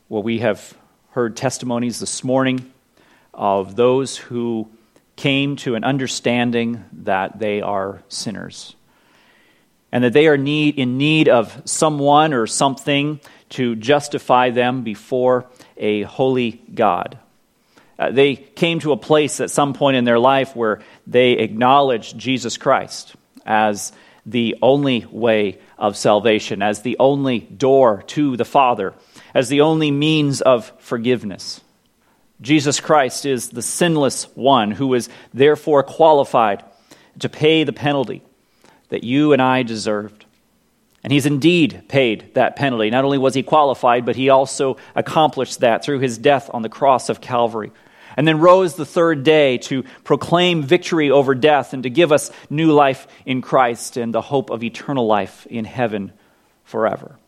Well, we have heard testimonies this morning of those who came to an understanding that they are sinners and that they are in need of someone or something to justify them before a holy God. They came to a place at some point in their life where they acknowledged Jesus Christ as the only way of salvation, as the only door to the Father, as the only means of forgiveness. Jesus Christ is the sinless one who is therefore qualified to pay the penalty that you and I deserved. And he's indeed paid that penalty. Not only was he qualified, but he also accomplished that through his death on the cross of Calvary. And then rose the third day to proclaim victory over death and to give us new life in Christ and the hope of eternal life in heaven forever.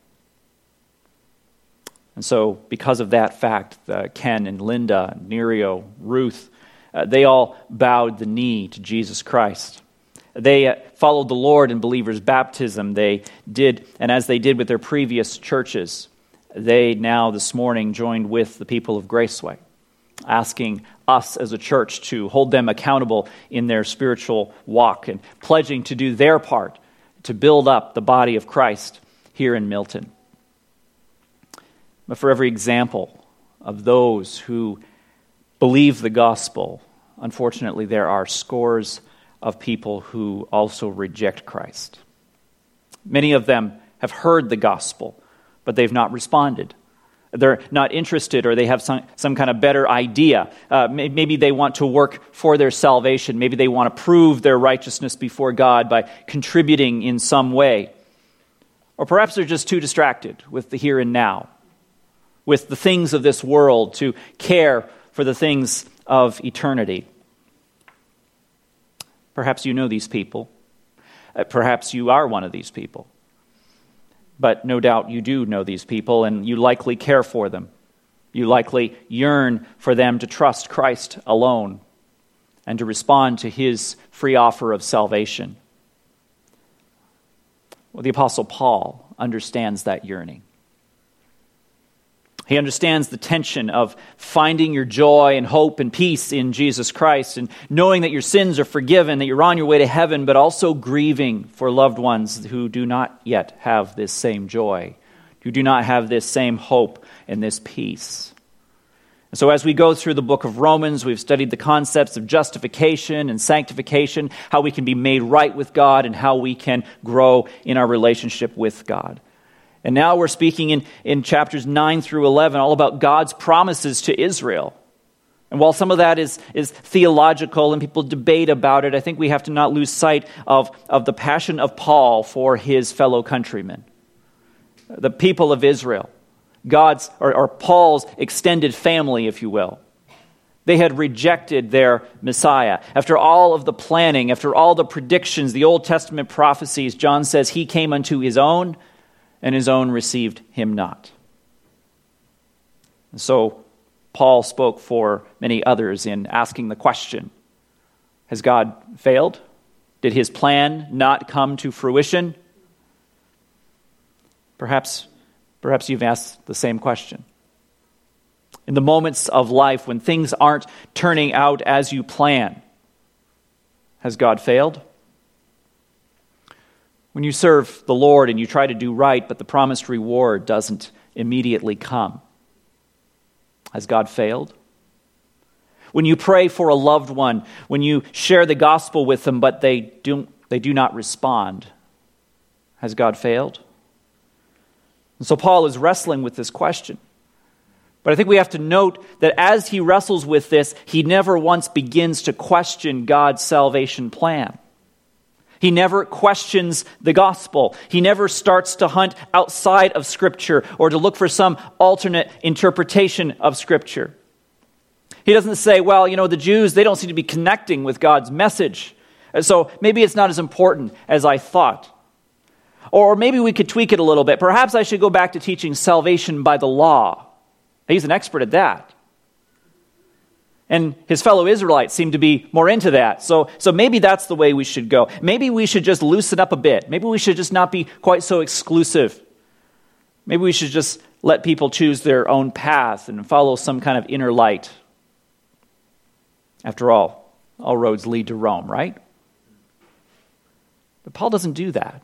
And so, because of that fact, Ken and Linda, Nerio, Ruth, they all bowed the knee to Jesus Christ. They followed the Lord in believers' baptism. They did, and as they did with their previous churches, they now this morning joined with the people of Graceway, asking us as a church to hold them accountable in their spiritual walk and pledging to do their part to build up the body of Christ here in Milton. But for every example of those who believe the gospel, unfortunately, there are scores of people who also reject Christ. Many of them have heard the gospel, but they've not responded. They're not interested, or they have some kind of better idea. Maybe they want to work for their salvation. Maybe they want to prove their righteousness before God by contributing in some way. Or perhaps they're just too distracted with the here and now, with the things of this world, to care for the things of eternity. Perhaps you know these people. Perhaps you are one of these people. But no doubt you do know these people, and you likely care for them. You likely yearn for them to trust Christ alone and to respond to his free offer of salvation. Well, the Apostle Paul understands that yearning. He understands the tension of finding your joy and hope and peace in Jesus Christ and knowing that your sins are forgiven, that you're on your way to heaven, but also grieving for loved ones who do not yet have this same joy, who do not have this same hope and this peace. And so as we go through the book of Romans, we've studied the concepts of justification and sanctification, how we can be made right with God and how we can grow in our relationship with God. And now we're speaking in chapters 9 through 11 all about God's promises to Israel. And while some of that is theological and people debate about it, I think we have to not lose sight of the passion of Paul for his fellow countrymen, the people of Israel, God's or Paul's extended family, if you will. They had rejected their Messiah. After all of the planning, after all the predictions, the Old Testament prophecies, John says he came unto his own, and his own received him not. And so Paul spoke for many others in asking the question, has God failed? Did his plan not come to fruition? Perhaps you've asked the same question. In the moments of life when things aren't turning out as you plan, has God failed? When you serve the Lord and you try to do right, but the promised reward doesn't immediately come, has God failed? When you pray for a loved one, when you share the gospel with them, but they do not respond, has God failed? And so Paul is wrestling with this question. But I think we have to note that as he wrestles with this, he never once begins to question God's salvation plan. He never questions the gospel. He never starts to hunt outside of Scripture or to look for some alternate interpretation of Scripture. He doesn't say, well, the Jews, they don't seem to be connecting with God's message, so maybe it's not as important as I thought. Or maybe we could tweak it a little bit. Perhaps I should go back to teaching salvation by the law. He's an expert at that. And his fellow Israelites seem to be more into that. So maybe that's the way we should go. Maybe we should just loosen up a bit. Maybe we should just not be quite so exclusive. Maybe we should just let people choose their own path and follow some kind of inner light. After all roads lead to Rome, right? But Paul doesn't do that.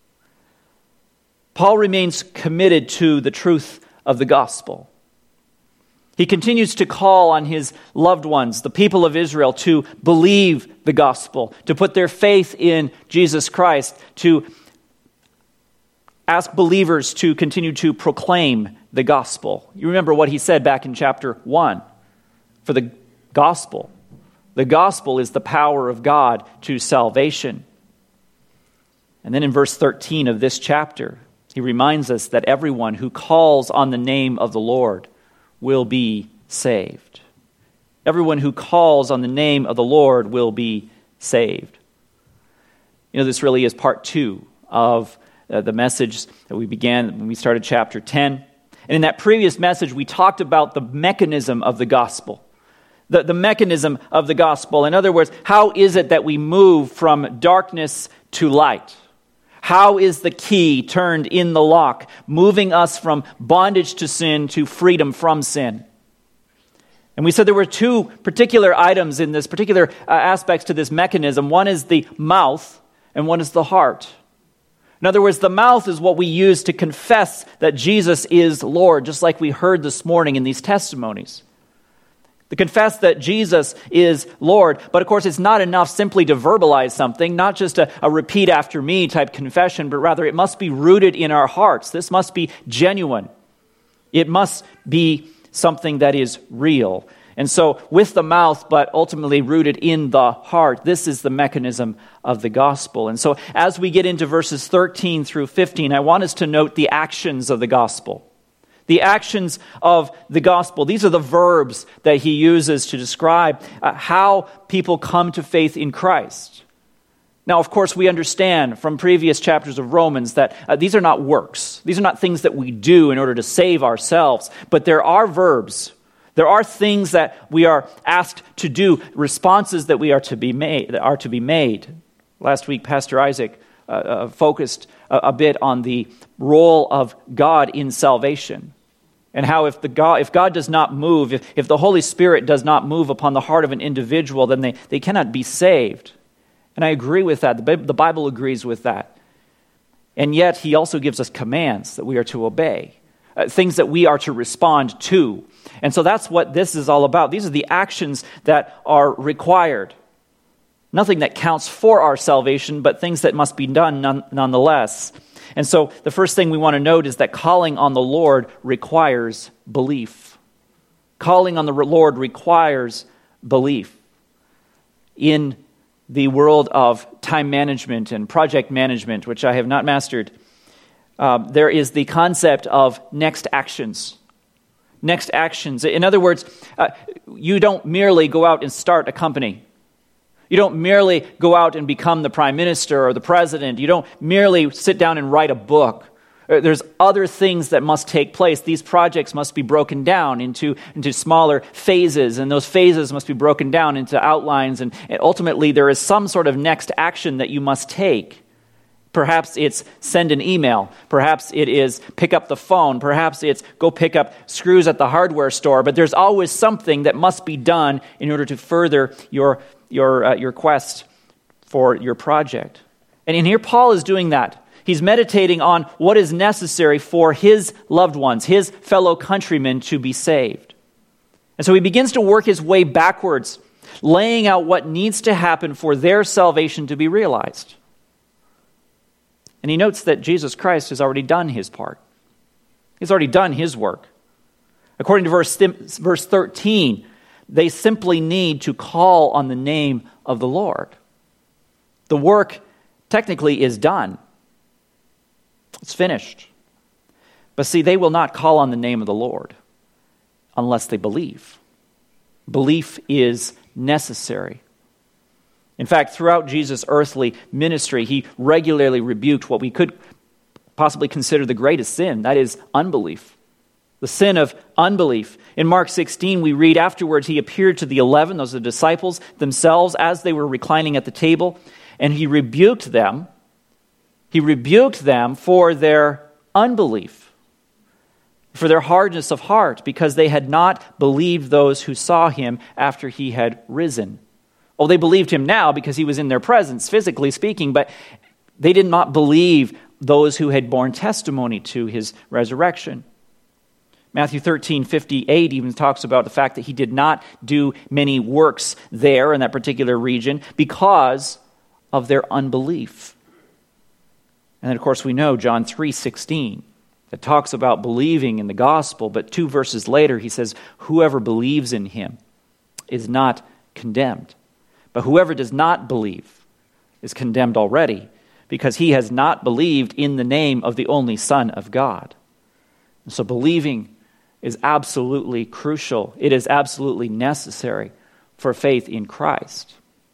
Paul remains committed to the truth of the gospel. He continues to call on his loved ones, the people of Israel, to believe the gospel, to put their faith in Jesus Christ, to ask believers to continue to proclaim the gospel. You remember what he said back in chapter 1. For the gospel is the power of God to salvation. And then in verse 13 of this chapter, he reminds us that everyone who calls on the name of the Lord will be saved. Everyone who calls on the name of the Lord will be saved. You know, this really is part 2 of the message that we began when we started chapter 10. And in that previous message, we talked about the mechanism of the gospel. The mechanism of the gospel. In other words, how is it that we move from darkness to light? How is the key turned in the lock, moving us from bondage to sin to freedom from sin? And we said there were 2 particular items in this, particular aspects to this mechanism. One is the mouth, and one is the heart. In other words, the mouth is what we use to confess that Jesus is Lord, just like we heard this morning in these testimonies. To confess that Jesus is Lord. But of course, it's not enough simply to verbalize something, not just a repeat after me type confession, but rather it must be rooted in our hearts. This must be genuine. It must be something that is real. And so with the mouth, but ultimately rooted in the heart, this is the mechanism of the gospel. And so as we get into verses 13 through 15, I want us to note the actions of the gospel. The actions of the gospel. These are the verbs that he uses to describe how people come to faith in Christ. Now, of course, we understand from previous chapters of Romans that these are not works. These are not things that we do in order to save ourselves. But there are verbs. There are things that we are asked to do, responses that we are to be made. Last week, Pastor Isaac focused a bit on the role of God in salvation. And how if God does not move, if the Holy Spirit does not move upon the heart of an individual, then they cannot be saved. And I agree with that. The Bible agrees with that. And yet he also gives us commands that we are to obey, things that we are to respond to. And so that's what this is all about. These are the actions that are required. Nothing that counts for our salvation, but things that must be done nonetheless. And so the first thing we want to note is that calling on the Lord requires belief. Calling on the Lord requires belief. In the world of time management and project management, which I have not mastered, there is the concept of next actions. Next actions. In other words, you don't merely go out and start a company. You don't merely go out and become the prime minister or the president. You don't merely sit down and write a book. There's other things that must take place. These projects must be broken down into smaller phases, and those phases must be broken down into outlines, and ultimately there is some sort of next action that you must take. Perhaps it's send an email. Perhaps it is pick up the phone. Perhaps it's go pick up screws at the hardware store. But there's always something that must be done in order to further your quest for your project. And in here, Paul is doing that. He's meditating on what is necessary for his loved ones, his fellow countrymen, to be saved. And so he begins to work his way backwards, laying out what needs to happen for their salvation to be realized. And he notes that Jesus Christ has already done his part. He's already done his work. According to verse 13, they simply need to call on the name of the Lord. The work technically is done. It's finished. But see, they will not call on the name of the Lord unless they believe. Belief is necessary. In fact, throughout Jesus' earthly ministry, he regularly rebuked what we could possibly consider the greatest sin, that is unbelief. The sin of unbelief. In Mark 16, we read afterwards, he appeared to the 11, those are the disciples themselves, as they were reclining at the table, and he rebuked them. He rebuked them for their unbelief. for their hardness of heart, because they had not believed those who saw him after he had risen. Oh, they believed him now because he was in their presence, physically speaking, but they did not believe those who had borne testimony to his resurrection. Matthew 13:58 even talks about the fact that he did not do many works there in that particular region because of their unbelief. And then, of course, we know John 3:16 that talks about believing in the gospel, but 2 verses later he says, whoever believes in him is not condemned. But whoever does not believe is condemned already, because he has not believed in the name of the only Son of God. And so believing is absolutely crucial. It is absolutely necessary for faith in Christ.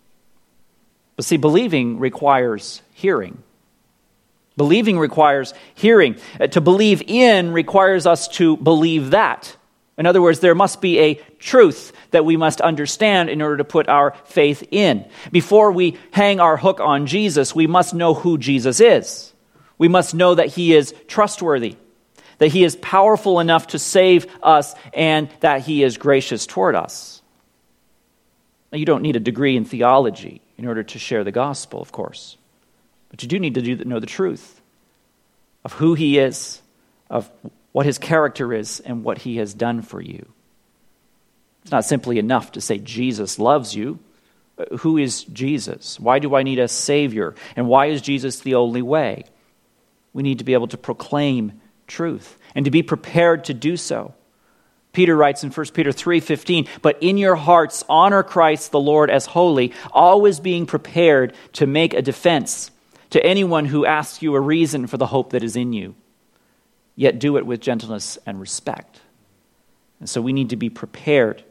But see, believing requires hearing. Believing requires hearing. To believe in requires us to believe that. In other words, there must be a truth that we must understand in order to put our faith in. Before we hang our hook on Jesus, we must know who Jesus is. We must know that he is trustworthy, that he is powerful enough to save us, and that he is gracious toward us. Now, you don't need a degree in theology in order to share the gospel, of course. But you do need to know the truth of who he is, of what his character is, and what he has done for you. It's not simply enough to say Jesus loves you. Who is Jesus? Why do I need a Savior? And why is Jesus the only way? We need to be able to proclaim truth and to be prepared to do so. Peter writes in 1 Peter 3:15, but in your hearts honor Christ the Lord as holy, always being prepared to make a defense to anyone who asks you a reason for the hope that is in you. Yet do it with gentleness and respect. And so we need to be prepared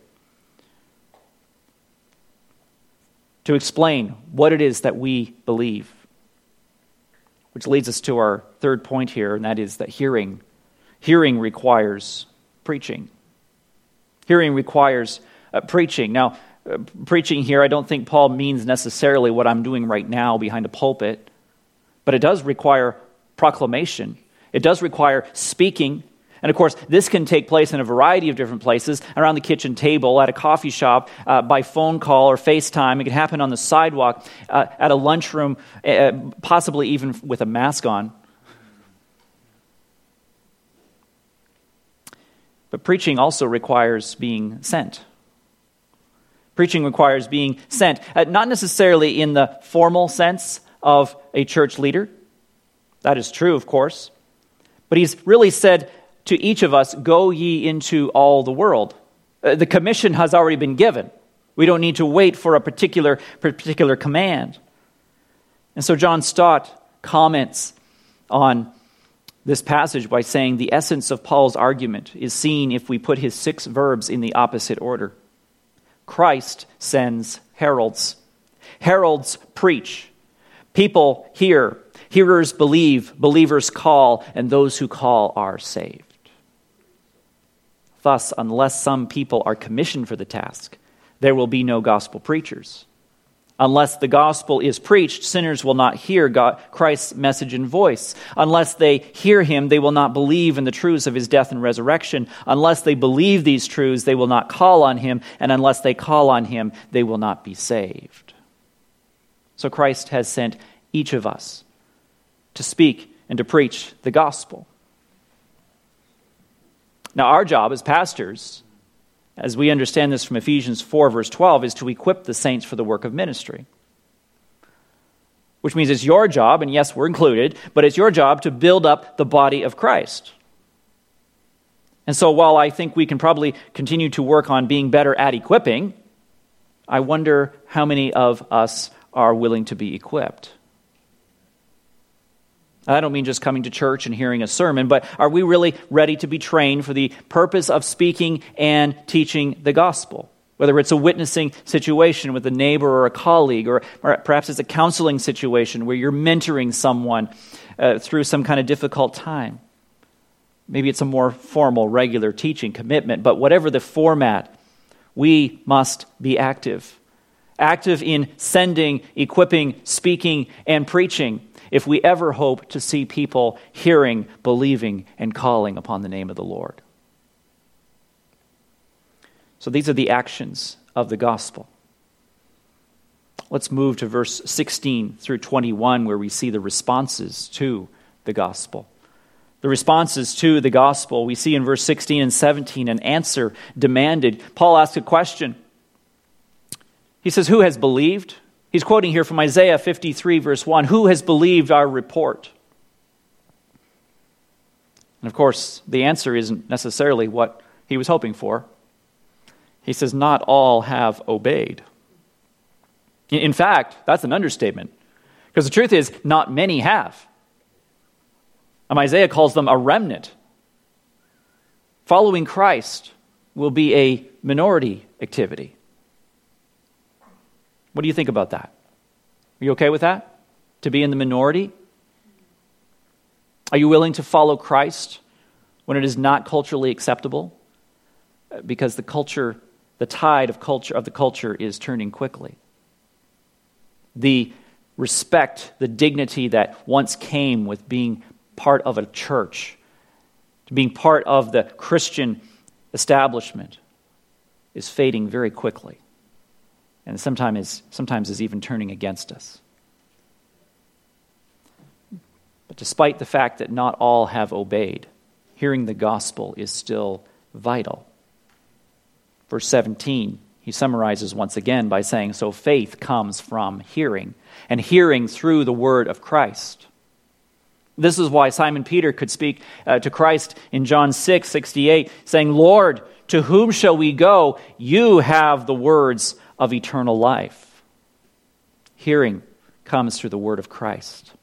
to explain what it is that we believe. Which leads us to our third point here, and that is that hearing requires preaching. Hearing requires preaching. Now, preaching here, I don't think Paul means necessarily what I'm doing right now behind a pulpit, but it does require proclamation. It does require speaking. And of course, this can take place in a variety of different places, around the kitchen table, at a coffee shop, by phone call or FaceTime. It can happen on the sidewalk, at a lunchroom, possibly even with a mask on. But preaching also requires being sent. Preaching requires being sent, not necessarily in the formal sense of a church leader. That is true, of course. But he's really said to each of us, go ye into all the world. The commission has already been given. We don't need to wait for a particular command. And so John Stott comments on this passage by saying the essence of Paul's argument is seen if we put his 6 verbs in the opposite order. Christ sends heralds. Heralds preach. People hear. Hearers believe. Believers call. And those who call are saved. Thus, unless some people are commissioned for the task, there will be no gospel preachers. Unless the gospel is preached, sinners will not hear Christ's message and voice. Unless they hear him, they will not believe in the truths of his death and resurrection. Unless they believe these truths, they will not call on him. And unless they call on him, they will not be saved. So Christ has sent each of us to speak and to preach the gospel. Now, our job as pastors, as we understand this from Ephesians 4, verse 12, is to equip the saints for the work of ministry. Which means it's your job, and yes, we're included, but it's your job to build up the body of Christ. And so while I think we can probably continue to work on being better at equipping, I wonder how many of us are willing to be equipped. I don't mean just coming to church and hearing a sermon, but are we really ready to be trained for the purpose of speaking and teaching the gospel? Whether it's a witnessing situation with a neighbor or a colleague, or perhaps it's a counseling situation where you're mentoring someone through some kind of difficult time. Maybe it's a more formal, regular teaching commitment, but whatever the format, we must be active. Active in sending, equipping, speaking, and preaching. if we ever hope to see people hearing, believing, and calling upon the name of the Lord. So these are the actions of the gospel. Let's move to verse 16 through 21, where we see the responses to the gospel. The responses to the gospel, we see in verse 16 and 17, an answer demanded. Paul asks a question. He says, who has believed? He's quoting here from Isaiah 53, verse 1. Who has believed our report? And of course, the answer isn't necessarily what he was hoping for. He says, not all have obeyed. In fact, that's an understatement. Because the truth is, not many have. Isaiah calls them a remnant. Following Christ will be a minority activity. What do you think about that? Are you okay with that? To be in the minority? Are you willing to follow Christ when it is not culturally acceptable? Because the tide of the culture is turning quickly. The respect, the dignity that once came with being part of a church, to being part of the Christian establishment, is fading very quickly. And sometimes is even turning against us. But despite the fact that not all have obeyed, hearing the gospel is still vital. Verse 17, he summarizes once again by saying, so faith comes from hearing, and hearing through the word of Christ. This is why Simon Peter could speak to Christ in John 6:68, saying, Lord, to whom shall we go? You have the words of eternal life. Hearing comes through the word of Christ.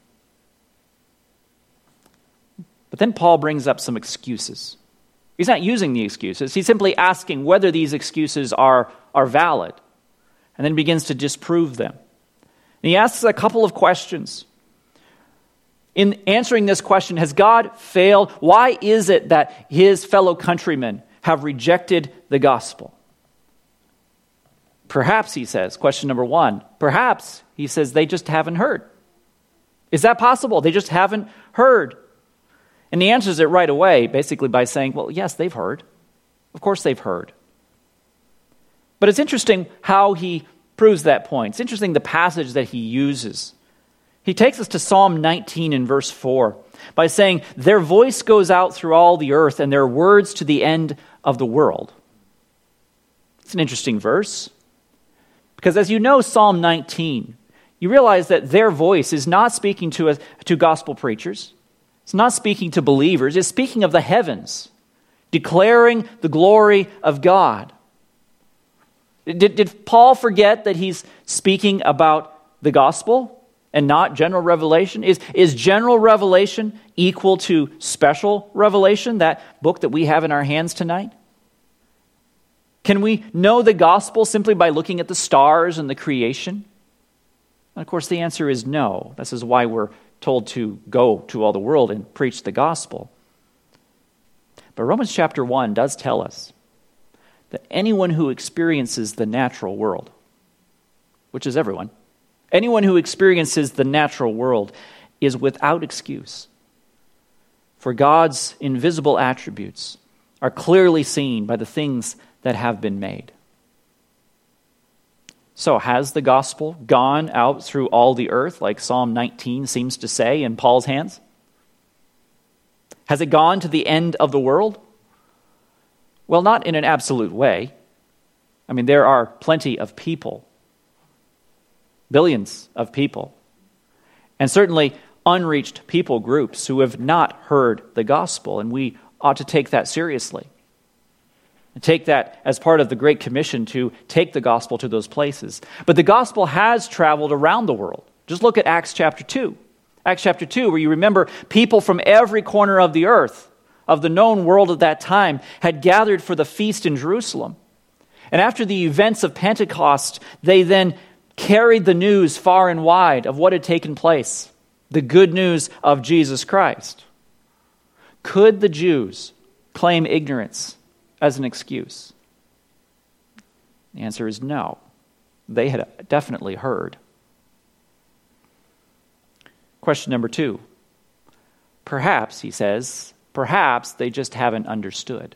But then Paul brings up some excuses. He's not using the excuses. He's simply asking whether these excuses are valid, and then begins to disprove them. And he asks a couple of questions. In answering this question, has God failed? Why is it that his fellow countrymen have rejected the gospel? Perhaps, he says, question number one, perhaps, he says, they just haven't heard. Is that possible? They just haven't heard. And he answers it right away, basically by saying, well, yes, they've heard. Of course they've heard. But it's interesting how he proves that point. It's interesting the passage that he uses. He takes us to Psalm 19 in verse 4 by saying, their voice goes out through all the earth and their words to the end of the world. It's an interesting verse. Because as you know Psalm 19, you realize that their voice is not speaking to gospel preachers. It's not speaking to believers. It's speaking of the heavens, declaring the glory of God. Did Paul forget that he's speaking about the gospel and not general revelation? Is general revelation equal to special revelation, that book that we have in our hands tonight? Can we know the gospel simply by looking at the stars and the creation? And of course, the answer is no. This is why we're told to go to all the world and preach the gospel. But Romans chapter 1 does tell us that anyone who experiences the natural world, which is everyone, anyone who experiences the natural world is without excuse. For God's invisible attributes are clearly seen by the things that have been made. So has the gospel gone out through all the earth, like Psalm 19 seems to say in Paul's hands? Has it gone to the end of the world? Well, not in an absolute way. I mean, there are plenty of people, billions of people, and certainly unreached people groups who have not heard the gospel, and we ought to take that seriously. And take that as part of the Great Commission to take the gospel to those places. But the gospel has traveled around the world. Just look at Acts chapter 2. Acts chapter 2, where you remember people from every corner of the earth, of the known world at that time, had gathered for the feast in Jerusalem. And after the events of Pentecost, they then carried the news far and wide of what had taken place, the good news of Jesus Christ. Could the Jews claim ignorance as an excuse? The answer is no. They had definitely heard. Question number 2. Perhaps, he says, perhaps they just haven't understood.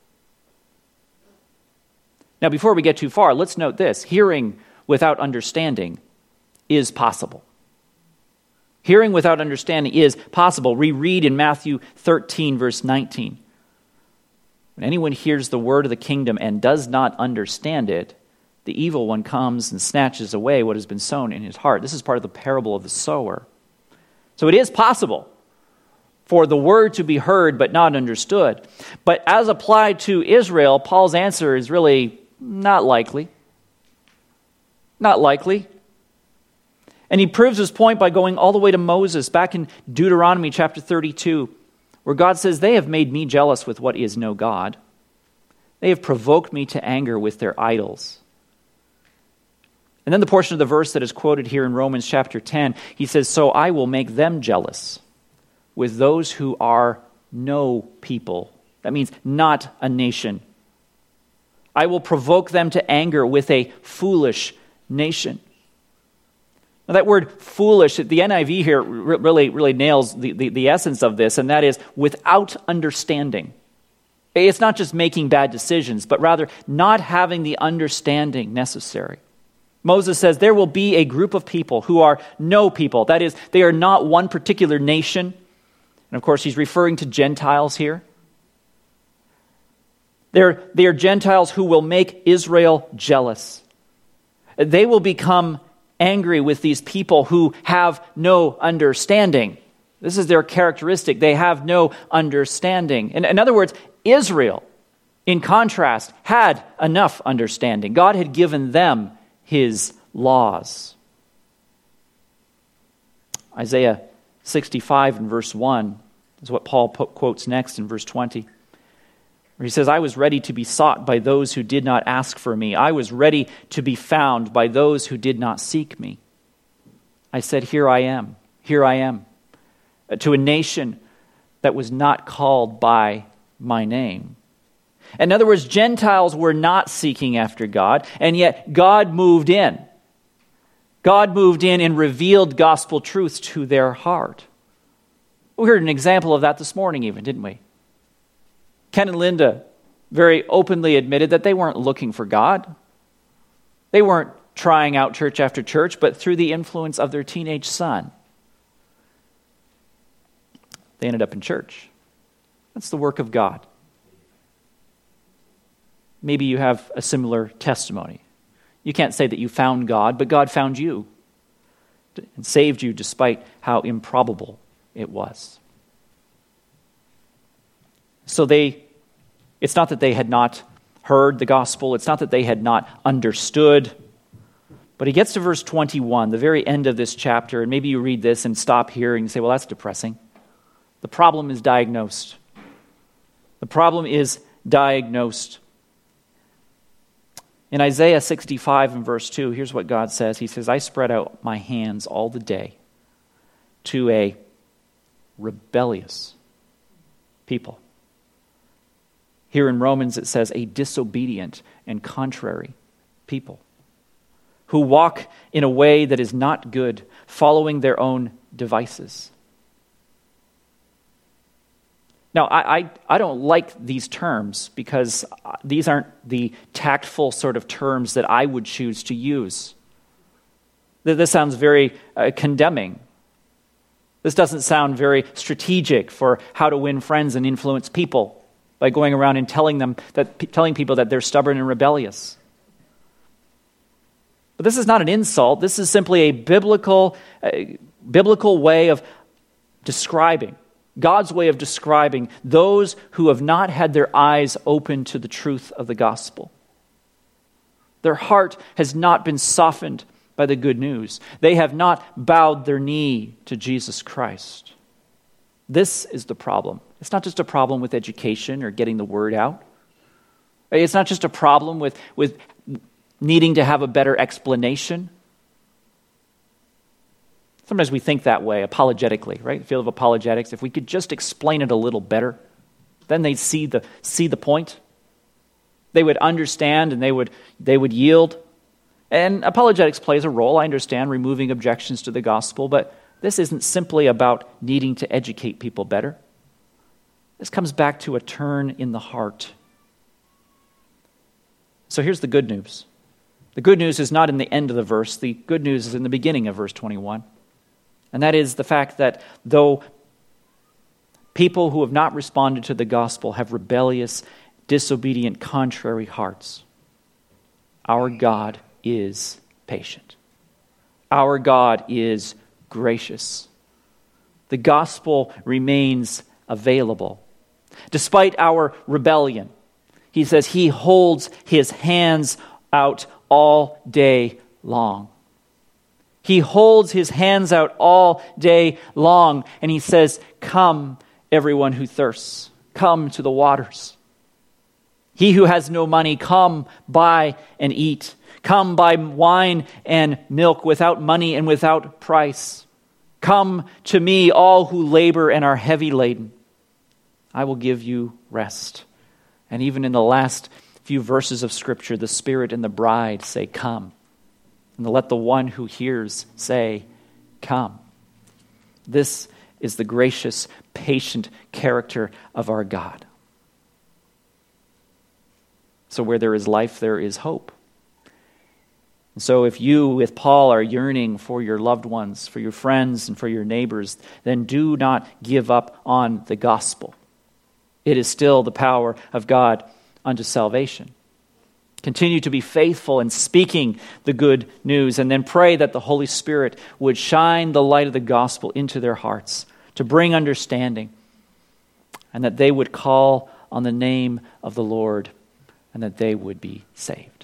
Now, before we get too far, let's note this. Hearing without understanding is possible. Hearing without understanding is possible. We read in Matthew 13, verse 19. When anyone hears the word of the kingdom and does not understand it, the evil one comes and snatches away what has been sown in his heart. This is part of the parable of the sower. So it is possible for the word to be heard but not understood. But as applied to Israel, Paul's answer is really not likely. Not likely. And he proves his point by going all the way to Moses, back in Deuteronomy chapter 32, where God says, "They have made me jealous with what is no God. They have provoked me to anger with their idols." And then the portion of the verse that is quoted here in Romans chapter 10, he says, "So I will make them jealous with those who are no people." That means not a nation. "I will provoke them to anger with a foolish nation." Now that word foolish, the NIV here really nails the essence of this, and that is without understanding. It's not just making bad decisions, but rather not having the understanding necessary. Moses says there will be a group of people who are no people. That is, they are not one particular nation. And of course, he's referring to Gentiles here. They are Gentiles who will make Israel jealous. They will become angry with these people who have no understanding. This is their characteristic. They have no understanding. In other words, Israel, in contrast, had enough understanding. God had given them his laws. Isaiah 65 in verse 1 is what Paul quotes next in verse 20. Where he says, "I was ready to be sought by those who did not ask for me. I was ready to be found by those who did not seek me. I said, here I am, to a nation that was not called by my name." In other words, Gentiles were not seeking after God, and yet God moved in. God moved in and revealed gospel truths to their heart. We heard an example of that this morning even, didn't we? Ken and Linda very openly admitted that they weren't looking for God. They weren't trying out church after church, but through the influence of their teenage son, they ended up in church. That's the work of God. Maybe you have a similar testimony. You can't say that you found God, but God found you and saved you despite how improbable it was. So it's not that they had not heard the gospel. It's not that they had not understood. But he gets to verse 21, the very end of this chapter, and maybe you read this and stop here and say, well, that's depressing. The problem is diagnosed. The problem is diagnosed. In Isaiah 65 and verse 2, here's what God says. He says, "I spread out my hands all the day to a rebellious people." Here in Romans it says, a disobedient and contrary people who walk in a way that is not good, following their own devices. Now, I don't like these terms because these aren't the tactful sort of terms that I would choose to use. This sounds very condemning. This doesn't sound very strategic for how to win friends and influence people by going around and telling people that they're stubborn and rebellious. But this is not an insult. This is simply a biblical way of describing, God's way of describing those who have not had their eyes open to the truth of the gospel. Their heart has not been softened by the good news. They have not bowed their knee to Jesus Christ. This is the problem. It's not just a problem with education or getting the word out. It's not just a problem with needing to have a better explanation. Sometimes we think that way, apologetically, right? The field of apologetics. If we could just explain it a little better, then they'd see the point. They would understand and they would yield. And apologetics plays a role, I understand, removing objections to the gospel, but this isn't simply about needing to educate people better. This comes back to a turn in the heart. So here's the good news. The good news is not in the end of the verse. The good news is in the beginning of verse 21. And that is the fact that though people who have not responded to the gospel have rebellious, disobedient, contrary hearts, our God is patient. Our God is gracious. The gospel remains available. Despite our rebellion, he says he holds his hands out all day long. He holds his hands out all day long, and he says, "Come, everyone who thirsts, come to the waters. He who has no money, come buy and eat. Come buy wine and milk without money and without price. Come to me, all who labor and are heavy laden. I will give you rest." And even in the last few verses of Scripture, the Spirit and the bride say, "Come." And let the one who hears say, "Come." This is the gracious, patient character of our God. So where there is life, there is hope. And so if you, with Paul, are yearning for your loved ones, for your friends, and for your neighbors, then do not give up on the gospel. It is still the power of God unto salvation. Continue to be faithful in speaking the good news, and then pray that the Holy Spirit would shine the light of the gospel into their hearts to bring understanding, and that they would call on the name of the Lord, and that they would be saved.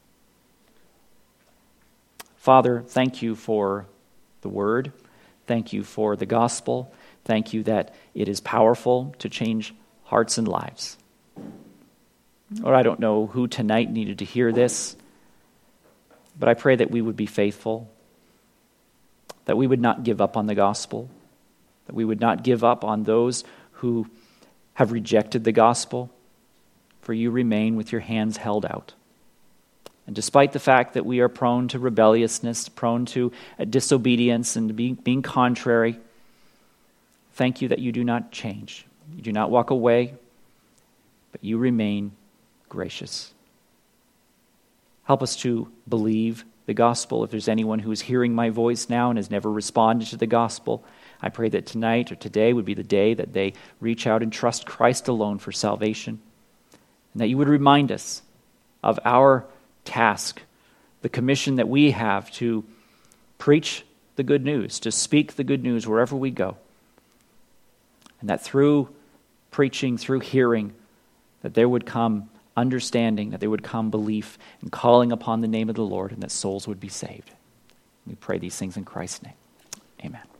Father, thank you for the word. Thank you for the gospel. Thank you that it is powerful to change hearts and lives. Or I don't know who tonight needed to hear this, but I pray that we would be faithful, that we would not give up on the gospel, that we would not give up on those who have rejected the gospel, for you remain with your hands held out. And despite the fact that we are prone to rebelliousness, prone to disobedience and being contrary, thank you that you do not change. You do not walk away, but you remain gracious. Help us to believe the gospel. If there's anyone who is hearing my voice now and has never responded to the gospel, I pray that tonight or today would be the day that they reach out and trust Christ alone for salvation, and that you would remind us of our task, the commission that we have to preach the good news, to speak the good news wherever we go, and that through preaching, through hearing, that there would come understanding, that there would come belief and calling upon the name of the Lord, and that souls would be saved. We pray these things in Christ's name. Amen.